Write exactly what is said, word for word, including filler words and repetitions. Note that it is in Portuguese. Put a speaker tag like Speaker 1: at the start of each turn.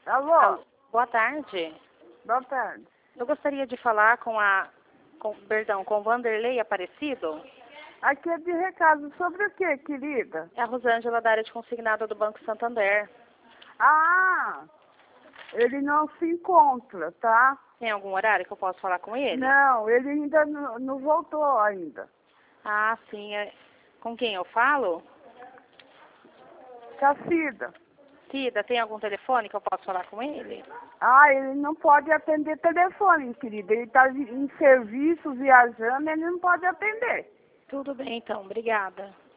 Speaker 1: Alô?
Speaker 2: Alô, boa tarde.
Speaker 1: Boa tarde.
Speaker 2: Eu gostaria de falar com a, com, perdão, com Vanderlei Aparecido.
Speaker 1: Aqui é de recado. Sobre o que, querida?
Speaker 2: É a Rosângela da área de consignado do Banco Santander.
Speaker 1: Ah, ele não se encontra, tá?
Speaker 2: Tem algum horário que eu posso falar com ele?
Speaker 1: Não, ele ainda não, não voltou ainda.
Speaker 2: Ah, sim. É... Com quem eu falo?
Speaker 1: Cacida.
Speaker 2: Cida, tem algum telefone que eu posso falar com ele?
Speaker 1: Ah, ele não pode atender telefone, querida. Ele está em serviço, viajando, ele não pode atender.
Speaker 2: Tudo bem, então. Obrigada.